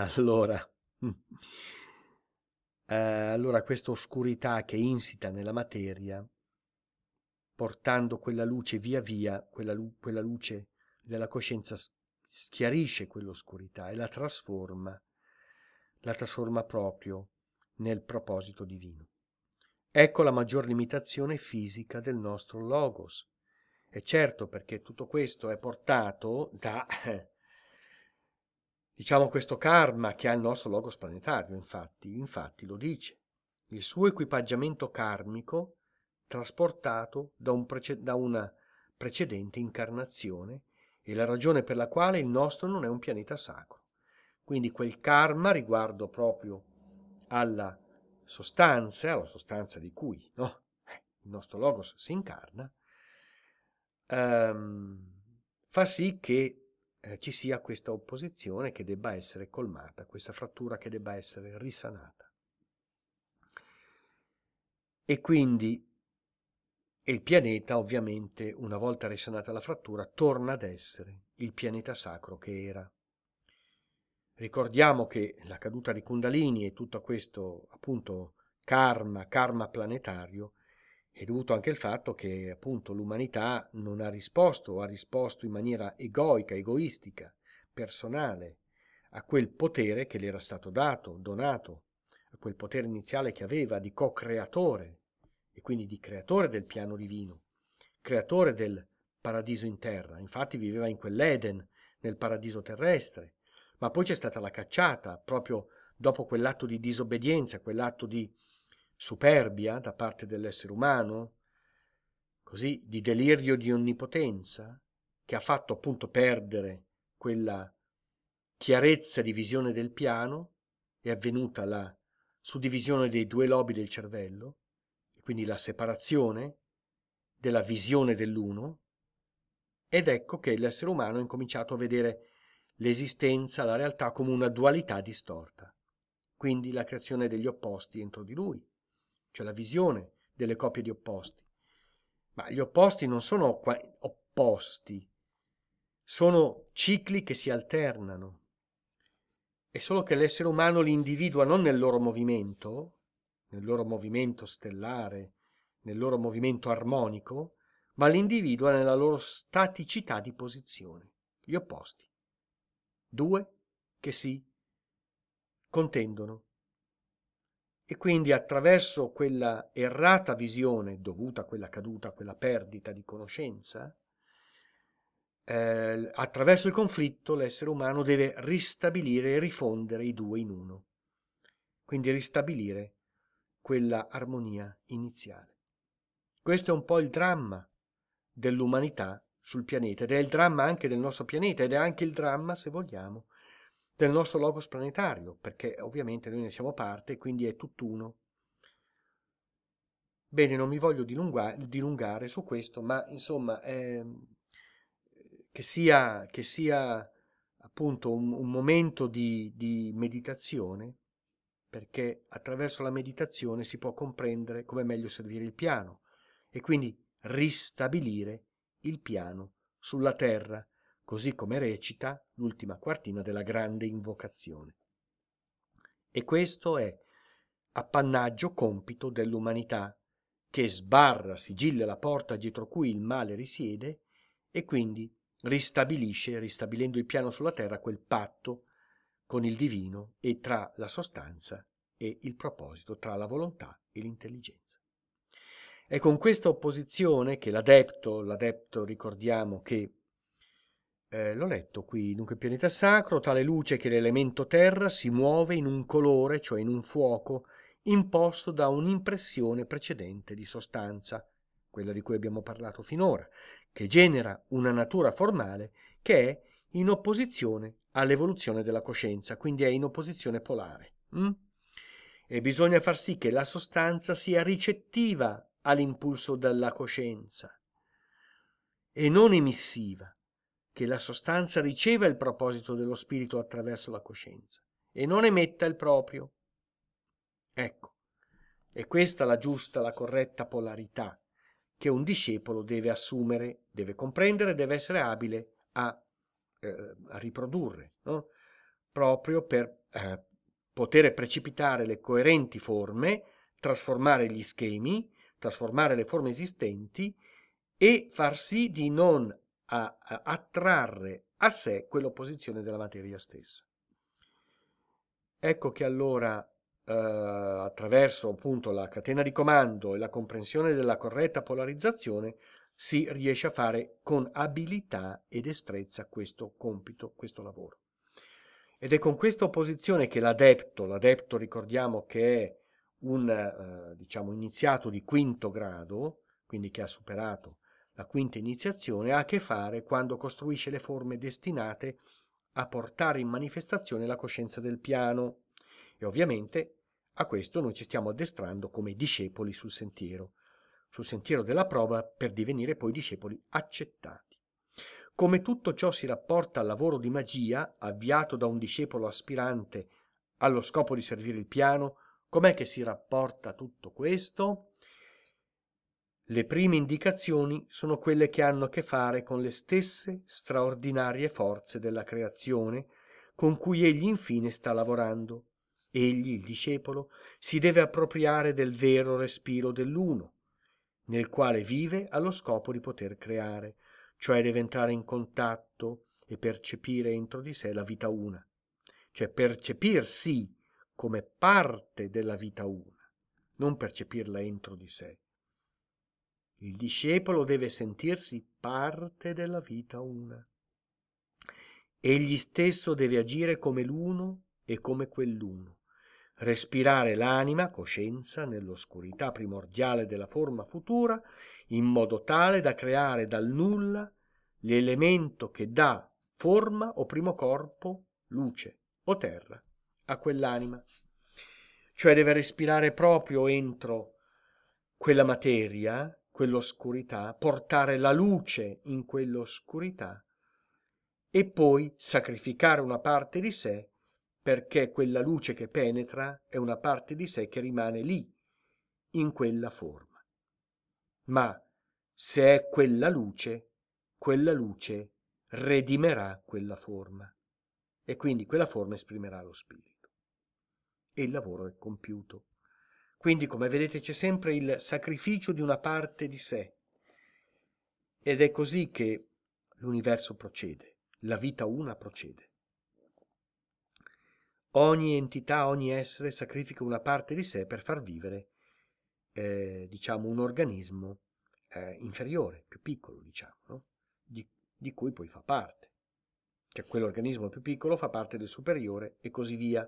allora questa oscurità che insita nella materia, portando quella luce via via, quella luce della coscienza schiarisce quell'oscurità e la trasforma proprio nel proposito divino. Ecco la maggior limitazione fisica del nostro logos. E certo, perché tutto questo è portato da, diciamo, questo karma che ha il nostro logos planetario, infatti lo dice. Il suo equipaggiamento karmico trasportato da una precedente incarnazione e la ragione per la quale il nostro non è un pianeta sacro. Quindi quel karma riguardo proprio alla sostanza di cui, no, il nostro logos si incarna, fa sì che ci sia questa opposizione che debba essere colmata, questa frattura che debba essere risanata. E quindi il pianeta, ovviamente, una volta risanata la frattura, torna ad essere il pianeta sacro che era. Ricordiamo che la caduta di Kundalini e tutto questo, appunto, karma planetario, è dovuto anche al fatto che, appunto, l'umanità non ha risposto, o ha risposto in maniera egoica, egoistica, personale, a quel potere che le era stato dato, donato, a quel potere iniziale che aveva di co-creatore e quindi di creatore del piano divino, creatore del paradiso in terra. Infatti viveva in quell'Eden, nel paradiso terrestre, ma poi c'è stata la cacciata, proprio dopo quell'atto di disobbedienza, quell'atto di superbia da parte dell'essere umano, così di delirio di onnipotenza, che ha fatto appunto perdere quella chiarezza di visione del piano, è avvenuta la suddivisione dei due lobi del cervello, e quindi la separazione della visione dell'uno, ed ecco che l'essere umano ha incominciato a vedere l'esistenza, la realtà come una dualità distorta. Quindi la creazione degli opposti entro di lui, cioè la visione delle coppie di opposti. Ma gli opposti non sono opposti, sono cicli che si alternano. È solo che l'essere umano li individua non nel loro movimento stellare, nel loro movimento armonico, ma li individua nella loro staticità di posizione, gli opposti. Due che si contendono. E quindi attraverso quella errata visione dovuta a quella caduta, a quella perdita di conoscenza, attraverso il conflitto l'essere umano deve ristabilire e rifondere i due in uno. Quindi ristabilire quella armonia iniziale. Questo è un po' il dramma dell'umanità sul pianeta ed è il dramma anche del nostro pianeta ed è anche il dramma, se vogliamo, del nostro logos planetario, perché ovviamente noi ne siamo parte e quindi è tutt'uno. Bene, non mi voglio dilungare su questo, ma insomma, che sia appunto un momento di meditazione, perché attraverso la meditazione si può comprendere come meglio servire il piano e quindi ristabilire il piano sulla terra, così come recita l'ultima quartina della grande invocazione. E questo è appannaggio, compito dell'umanità, che sbarra, sigilla la porta dietro cui il male risiede e quindi ristabilisce, ristabilendo il piano sulla terra, quel patto con il divino e tra la sostanza e il proposito, tra la volontà e l'intelligenza. È con questa opposizione che l'adepto ricordiamo che L'ho letto qui, dunque pianeta sacro, tale luce che l'elemento terra si muove in un colore, cioè in un fuoco, imposto da un'impressione precedente di sostanza, quella di cui abbiamo parlato finora, che genera una natura formale che è in opposizione all'evoluzione della coscienza, quindi è in opposizione polare. E bisogna far sì che la sostanza sia ricettiva all'impulso della coscienza e non emissiva, che la sostanza riceva il proposito dello spirito attraverso la coscienza e non emetta il proprio. Ecco, è questa la giusta, la corretta polarità che un discepolo deve assumere, deve comprendere, deve essere abile a riprodurre, no? Proprio per poter precipitare le coerenti forme, trasformare gli schemi, trasformare le forme esistenti e far sì di non attrarre a sé quell'opposizione della materia stessa. Ecco che allora attraverso appunto la catena di comando e la comprensione della corretta polarizzazione si riesce a fare con abilità e destrezza questo compito, questo lavoro. Ed è con questa opposizione che l'adepto ricordiamo che è un diciamo iniziato di quinto grado, quindi che ha superato la quinta iniziazione, ha a che fare quando costruisce le forme destinate a portare in manifestazione la coscienza del piano. E ovviamente a questo noi ci stiamo addestrando come discepoli sul sentiero della prova per divenire poi discepoli accettati. Come tutto ciò si rapporta al lavoro di magia avviato da un discepolo aspirante allo scopo di servire il piano, com'è che si rapporta tutto questo? Le prime indicazioni sono quelle che hanno a che fare con le stesse straordinarie forze della creazione con cui egli infine sta lavorando. Egli, il discepolo, si deve appropriare del vero respiro dell'uno, nel quale vive allo scopo di poter creare, cioè deve entrare in contatto e percepire entro di sé la vita una, cioè percepirsi come parte della vita una, non percepirla entro di sé. Il discepolo deve sentirsi parte della vita una. Egli stesso deve agire come l'uno e come quell'uno, respirare l'anima, coscienza, nell'oscurità primordiale della forma futura, in modo tale da creare dal nulla l'elemento che dà forma o primo corpo, luce o terra a quell'anima. Cioè deve respirare proprio entro quella materia, quell'oscurità, portare la luce in quell'oscurità e poi sacrificare una parte di sé perché quella luce che penetra è una parte di sé che rimane lì, in quella forma. Ma se è quella luce redimerà quella forma e quindi quella forma esprimerà lo spirito e il lavoro è compiuto. Quindi, come vedete, c'è sempre il sacrificio di una parte di sé ed è così che l'universo procede, la vita una procede. Ogni entità, ogni essere sacrifica una parte di sé per far vivere, diciamo, un organismo inferiore, più piccolo, diciamo, no? di cui poi fa parte. Cioè quell'organismo più piccolo fa parte del superiore e così via.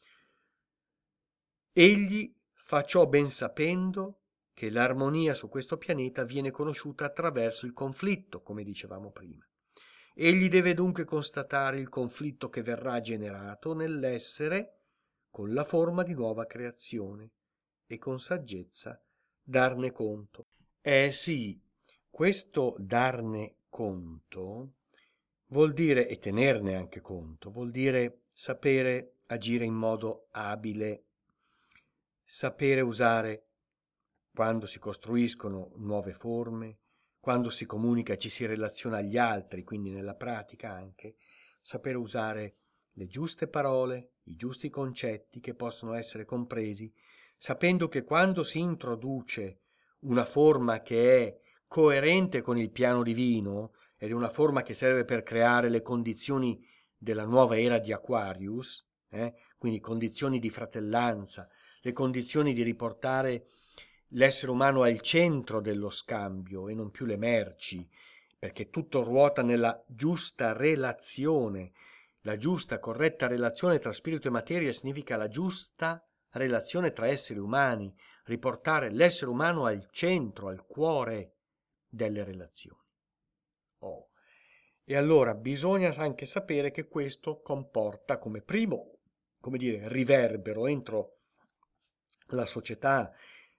Egli fa ciò ben sapendo che l'armonia su questo pianeta viene conosciuta attraverso il conflitto, come dicevamo prima. Egli deve dunque constatare il conflitto che verrà generato nell'essere con la forma di nuova creazione e con saggezza darne conto. Sì, questo darne conto vuol dire, e tenerne anche conto, vuol dire sapere agire in modo abile, sapere usare quando si costruiscono nuove forme, quando si comunica e ci si relaziona agli altri, quindi nella pratica anche, sapere usare le giuste parole, i giusti concetti che possono essere compresi, sapendo che quando si introduce una forma che è coerente con il piano divino ed è una forma che serve per creare le condizioni della nuova era di Aquarius, quindi condizioni di fratellanza, le condizioni di riportare l'essere umano al centro dello scambio e non più le merci, perché tutto ruota nella giusta relazione. La giusta, corretta relazione tra spirito e materia significa la giusta relazione tra esseri umani, riportare l'essere umano al centro, al cuore delle relazioni. Oh. E allora bisogna anche sapere che questo comporta come primo, come dire, riverbero entro la società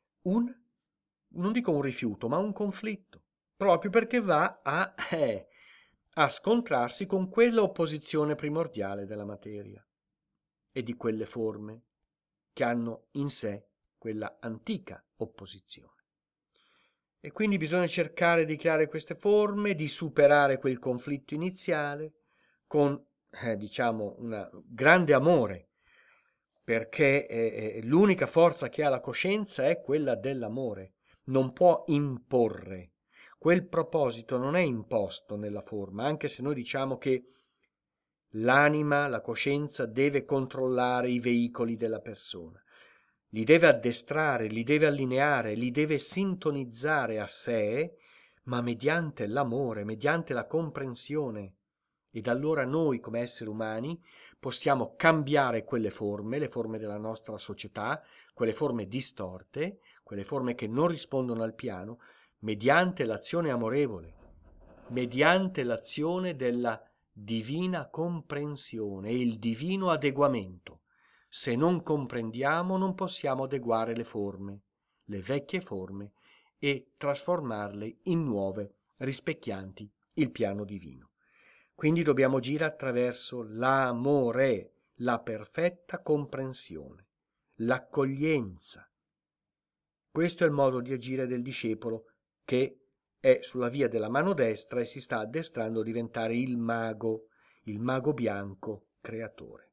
non dico un rifiuto, ma un conflitto, proprio perché va a scontrarsi con quella opposizione primordiale della materia e di quelle forme che hanno in sé quella antica opposizione. E quindi bisogna cercare di creare queste forme, di superare quel conflitto iniziale con, diciamo, un grande amore, perché l'unica forza che ha la coscienza è quella dell'amore, non può imporre. Quel proposito non è imposto nella forma, anche se noi diciamo che l'anima, la coscienza deve controllare i veicoli della persona, li deve addestrare, li deve allineare, li deve sintonizzare a sé, ma mediante l'amore, mediante la comprensione. Ed allora noi come esseri umani possiamo cambiare quelle forme, le forme della nostra società, quelle forme distorte, quelle forme che non rispondono al piano, mediante l'azione amorevole, mediante l'azione della divina comprensione e il divino adeguamento. Se non comprendiamo non possiamo adeguare le forme, le vecchie forme, e trasformarle in nuove, rispecchianti il piano divino. Quindi dobbiamo agire attraverso l'amore, la perfetta comprensione, l'accoglienza. Questo è il modo di agire del discepolo che è sulla via della mano destra e si sta addestrando a diventare il mago bianco creatore.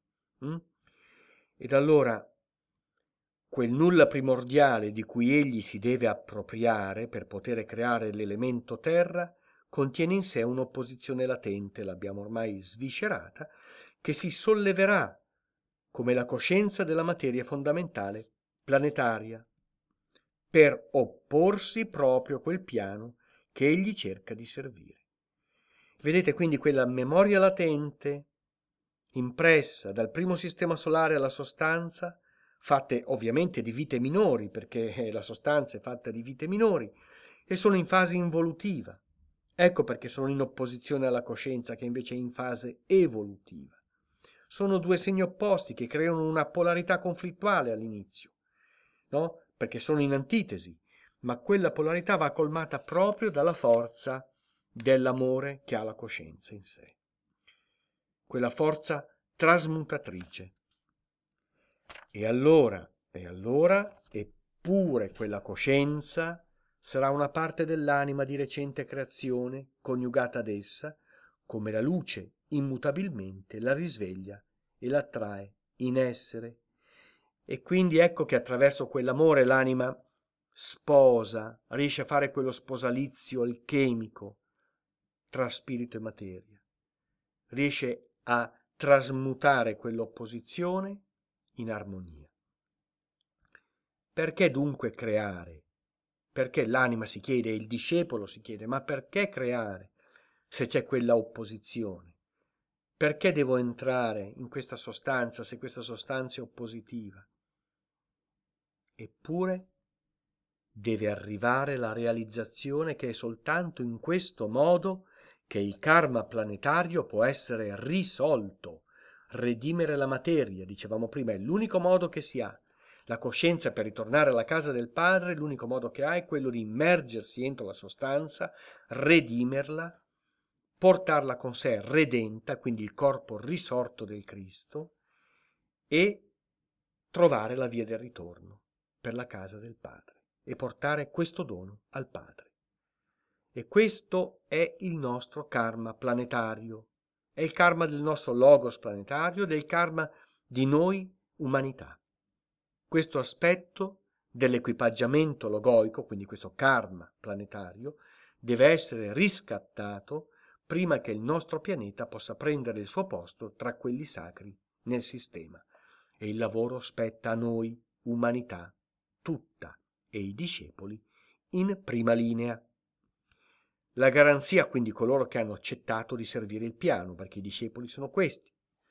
Ed allora quel nulla primordiale di cui egli si deve appropriare per poter creare l'elemento terra contiene in sé un'opposizione latente, l'abbiamo ormai sviscerata, che si solleverà come la coscienza della materia fondamentale planetaria, per opporsi proprio a quel piano che egli cerca di servire. Vedete quindi quella memoria latente, impressa dal primo sistema solare alla sostanza, fatte ovviamente di vite minori, perché la sostanza è fatta di vite minori, e sono in fase involutiva. Ecco perché sono in opposizione alla coscienza, che invece è in fase evolutiva. Sono due segni opposti che creano una polarità conflittuale all'inizio, no? Perché sono in antitesi, ma quella polarità va colmata proprio dalla forza dell'amore che ha la coscienza in sé. Quella forza trasmutatrice. Eppure quella coscienza sarà una parte dell'anima di recente creazione, coniugata ad essa, come la luce immutabilmente la risveglia e la trae in essere. E quindi ecco che attraverso quell'amore l'anima sposa, riesce a fare quello sposalizio alchemico tra spirito e materia, riesce a trasmutare quell'opposizione in armonia. Perché dunque creare? Perché l'anima si chiede, il discepolo si chiede, ma perché creare se c'è quella opposizione? Perché devo entrare in questa sostanza se questa sostanza è oppositiva? Eppure deve arrivare la realizzazione che è soltanto in questo modo che il karma planetario può essere risolto. Redimere la materia, dicevamo prima, è l'unico modo che si ha. La coscienza per ritornare alla casa del Padre, l'unico modo che ha è quello di immergersi entro la sostanza, redimerla, portarla con sé redenta, quindi il corpo risorto del Cristo, e trovare la via del ritorno per la casa del Padre e portare questo dono al Padre. E questo è il nostro karma planetario, è il karma del nostro logos planetario, del karma di noi umanità. Questo aspetto dell'equipaggiamento logoico, quindi questo karma planetario, deve essere riscattato prima che il nostro pianeta possa prendere il suo posto tra quelli sacri nel sistema. E il lavoro spetta a noi, umanità, tutta, e i discepoli in prima linea. La garanzia, quindi, coloro che hanno accettato di servire il piano, perché i discepoli sono questi.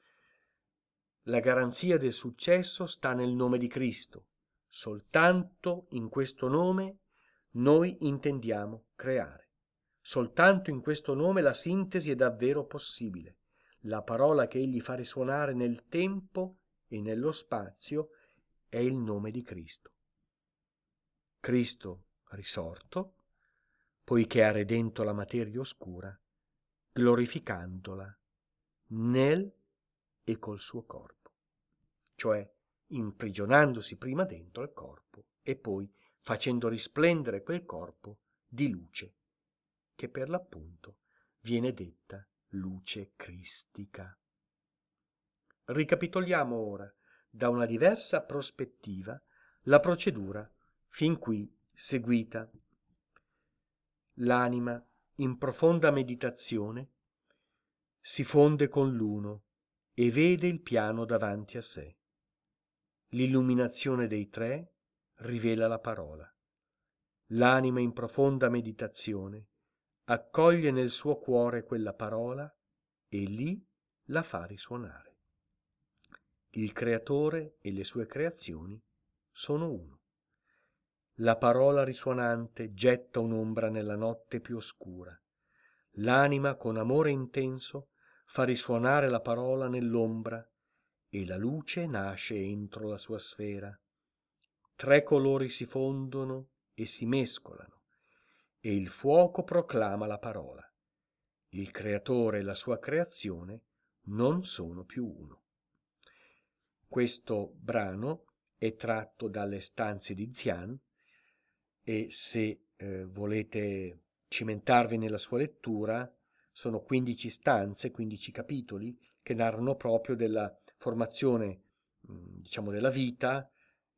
La garanzia del successo sta nel nome di Cristo. Soltanto in questo nome noi intendiamo creare. Soltanto in questo nome la sintesi è davvero possibile. La parola che egli fa risuonare nel tempo e nello spazio è il nome di Cristo. Cristo risorto, poiché ha redento la materia oscura, glorificandola nel e col suo corpo, cioè imprigionandosi prima dentro il corpo e poi facendo risplendere quel corpo di luce, che per l'appunto viene detta luce cristica. Ricapitoliamo ora, da una diversa prospettiva, la procedura fin qui seguita. L'anima, in profonda meditazione, si fonde con l'uno e vede il piano davanti a sé. L'illuminazione dei tre rivela la parola. L'anima in profonda meditazione accoglie nel suo cuore quella parola e lì la fa risuonare. Il creatore e le sue creazioni sono uno. La parola risuonante getta un'ombra nella notte più oscura. L'anima con amore intenso fa risuonare la parola nell'ombra e la luce nasce entro la sua sfera. Tre colori si fondono e si mescolano e il fuoco proclama la parola. Il creatore e la sua creazione non sono più uno. Questo brano è tratto dalle stanze di Dzian e se volete cimentarvi nella sua lettura, sono 15 stanze, 15 capitoli che narrano proprio della formazione, diciamo, della vita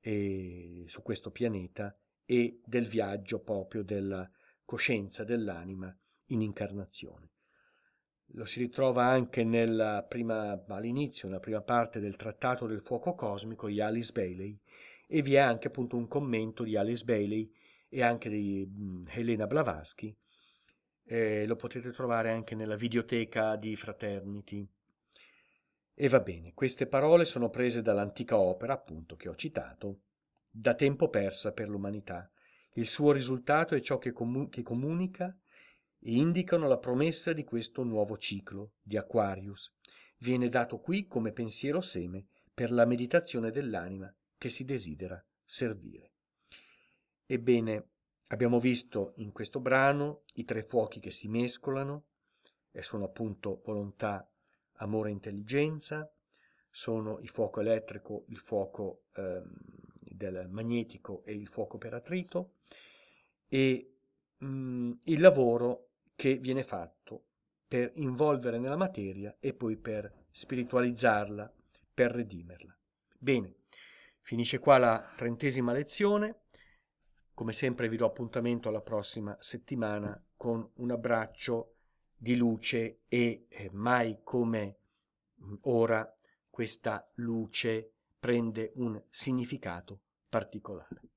su questo pianeta e del viaggio proprio della coscienza dell'anima in incarnazione. Lo si ritrova anche all'inizio, nella prima parte del Trattato del Fuoco Cosmico di Alice Bailey, e vi è anche appunto un commento di Alice Bailey e anche di Helena Blavatsky. Lo potete trovare anche nella videoteca di Fraternity. E va bene, queste parole sono prese dall'antica opera, appunto, che ho citato, Da tempo persa per l'umanità. Il suo risultato è ciò che comunica e indicano la promessa di questo nuovo ciclo di Aquarius. Viene dato qui come pensiero seme per la meditazione dell'anima che si desidera servire. Ebbene, abbiamo visto in questo brano i tre fuochi che si mescolano e sono appunto volontà, amore e intelligenza, sono il fuoco elettrico, il fuoco del magnetico e il fuoco per attrito, e il lavoro che viene fatto per involvere nella materia e poi per spiritualizzarla, per redimerla. Bene, finisce qua la 30ª lezione. Come sempre vi do appuntamento alla prossima settimana con un abbraccio di luce e mai come ora questa luce prende un significato particolare.